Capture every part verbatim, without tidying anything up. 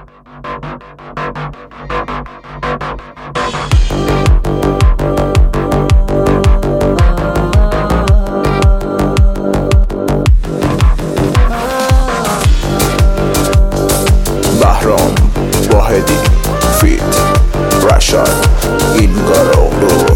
بهرام واحدی فیت رشاد این کارو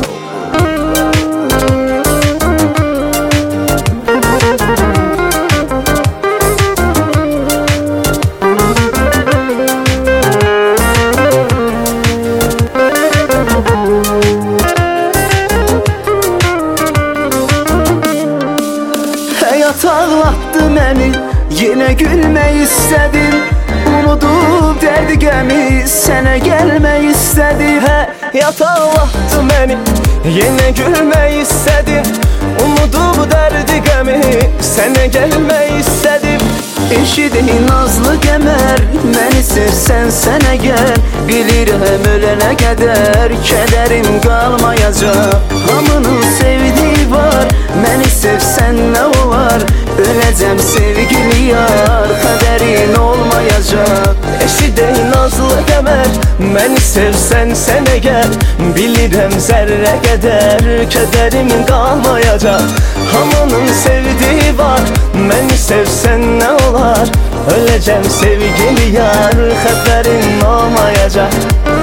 Hayat ağlattı məni, yenə gülmək istədim. Unudub dərdi qəmi, sənə gəlmək istədim. Həyat ağlattı məni, yenə gülmək istədim. Unudub dərdi qəmi, sənə gəlmək istədim. Eşidin nazlı qəmər, məni sevsən sənə gəl. Bilirəm ölənə qədər, kədərim qalmayacaq. Hamının sevdiyi var, məni sevsən nə olar? Öləcəm sevgili yar, qədərin olmayacaq. Eşidin nazlı qəmər, məni sevsən sənə gəl. Bilirəm zərrə qədər, kədərim qalmayacaq. Hamının sevdiyi var, məni sevsən nə olar? Öləcəm sevgili yar, xəbərin olmayacaq.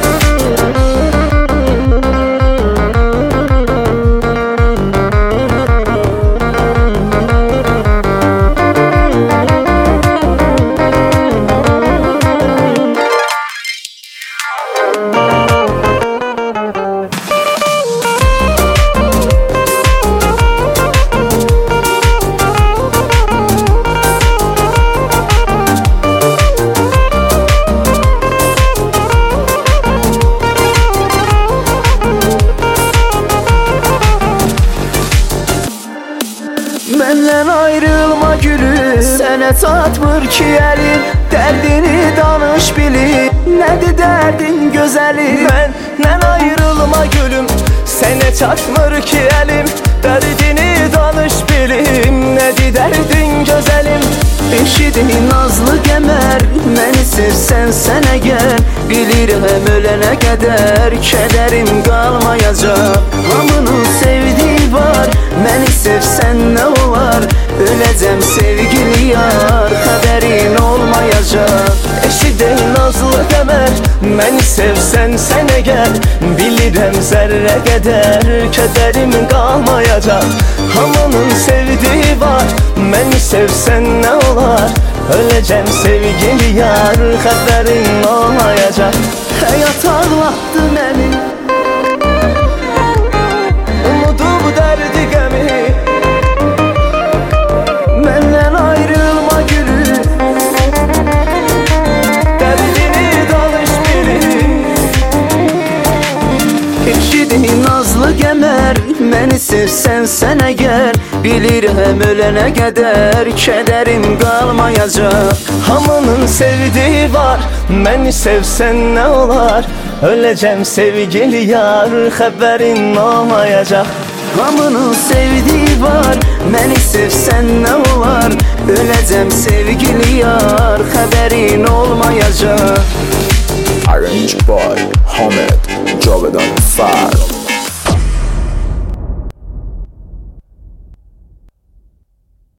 Məndən ayrılma gülüm, sənə çatmır ki əlim. Dərdini danış bilim, nədir dərdin gözəlim? Məndən ayrılma gülüm, sənə çatmır ki əlim. Dərdini danış bilim, nədir dərdin gözəlim? Eşidin nazlı qəmər, məni sevsən sənə gəl. Bilirəm ölənə qədər, kədərim qalmayacaq. Hamının sevdiyi var, məni sevsən nə olar? Öləcəm sevgili yar, qədərin olmayacaq. Eşidin nazlı qəmər, məni sevsən sənə gəl. Bilirəm zərrə qədər, kədərim qalmayacaq. Hamının sevdiyi var, məni sevsən nə olar? Öləcəm sevgili yar, xəbərin olmayacaq. Həyat ağlatdı məni, unudub dərdi qəmi. məndən ayrılma gülüm, dərdini danış bilim. eşidin nazlı qəmər, məni sevsən sənə gəl. Bilirəm ölənə qədər, kədərim qalmayacaq. Hamının sevdiyi var, məni sevsən nə olar? Öləcəm sevgili yar, xəbərin olmayacaq. Hamının sevdiyi var, məni sevsən nə olar? Öləcəm sevgili yar, xəbərin olmayacaq. Arranged by Hamed Javedan Far.